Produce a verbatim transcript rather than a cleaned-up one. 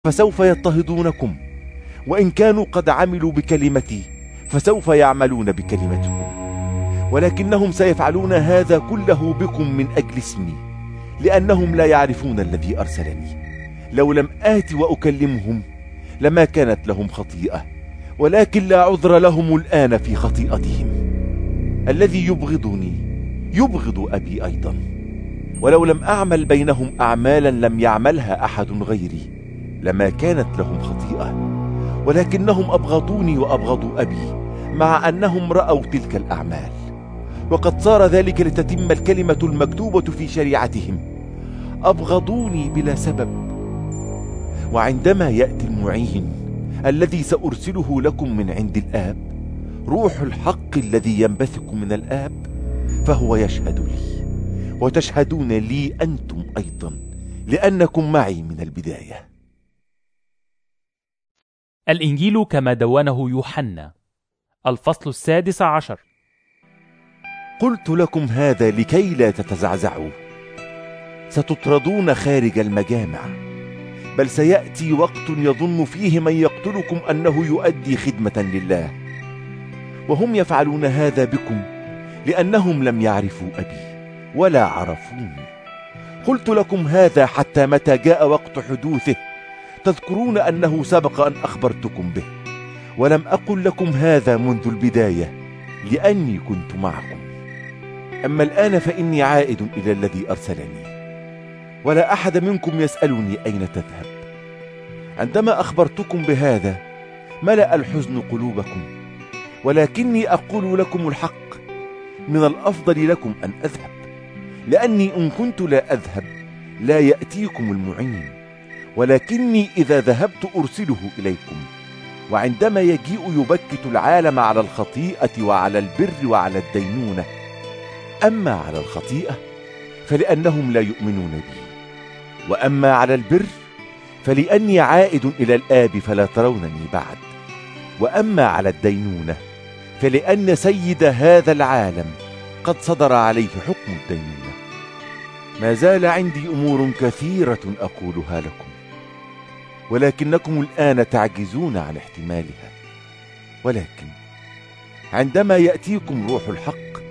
فسوف يضطهدونكم، وإن كانوا قد عملوا بكلمتي فسوف يعملون بكلمتكم، ولكنهم سيفعلون هذا كله بكم من أجل اسمي، لأنهم لا يعرفون الذي أرسلني. لو لم آت وأكلمهم لما كانت لهم خطيئة، ولكن لا عذر لهم الآن في خطيئتهم. الذي يبغضني يبغض أبي أيضا. ولو لم أعمل بينهم أعمالا لم يعملها أحد غيري لما كانت لهم خطيئة، ولكنهم أبغضوني وأبغضوا أبي مع أنهم رأوا تلك الأعمال. وقد صار ذلك لتتم الكلمة المكتوبة في شريعتهم: أبغضوني بلا سبب. وعندما يأتي المعين الذي سأرسله لكم من عند الآب، روح الحق الذي ينبثق من الآب، فهو يشهد لي، وتشهدون لي أنتم أيضا، لأنكم معي من البداية. الإنجيل كما دونه يوحنا، الفصل السادس عشر. قلت لكم هذا لكي لا تتزعزعوا. ستطردون خارج المجامع، بل سيأتي وقت يظن فيه من يقتلكم أنه يؤدي خدمة لله، وهم يفعلون هذا بكم لأنهم لم يعرفوا أبي ولا عرفوني. قلت لكم هذا حتى متى جاء وقت حدوثه تذكرون أنه سبق أن أخبرتكم به، ولم أقل لكم هذا منذ البداية لأني كنت معكم. أما الآن فإني عائد إلى الذي أرسلني، ولا أحد منكم يسألني أين تذهب. عندما أخبرتكم بهذا ملأ الحزن قلوبكم، ولكني أقول لكم الحق، من الأفضل لكم أن أذهب، لأني إن كنت لا أذهب لا يأتيكم المعين، ولكني إذا ذهبت أرسله إليكم. وعندما يجيء يبكت العالم على الخطيئة وعلى البر وعلى الدينونة. أما على الخطيئة فلأنهم لا يؤمنون بي، وأما على البر فلأني عائد إلى الآب فلا ترونني بعد، وأما على الدينونة فلأن سيد هذا العالم قد صدر عليه حكم الدينونة. ما زال عندي أمور كثيرة أقولها لكم، ولكنكم الآن تعجزون عن احتمالها. ولكن عندما يأتيكم روح الحق